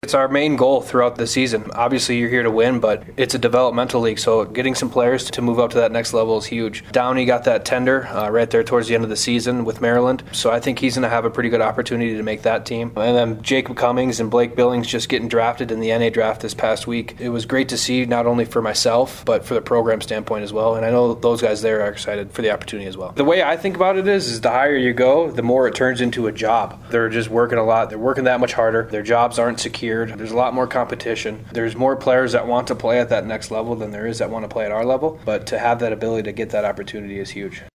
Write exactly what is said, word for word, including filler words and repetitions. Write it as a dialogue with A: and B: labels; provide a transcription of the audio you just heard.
A: it's our main goal throughout the season. Obviously, you're here to win, but it's a developmental league, so getting some players to move up to that next level is huge. Downey got that tender uh, right there towards the end of the season with Maryland, so I think he's going to have a pretty good opportunity to make that team. And then Jacob Cummings and Blake Billings just getting drafted in the N A draft this past week. It was great to see, not only for myself, but for the program standpoint as well, and I know those guys there are excited for the opportunity as well. The way I think about it is, is the higher you go, the more it turns into a job. They're just working a lot. They're working that much harder. Their jobs aren't secured. There's a lot more competition. There's more players that want to play at that next level than there is that want to play at our level, but to have that ability to get that opportunity is huge.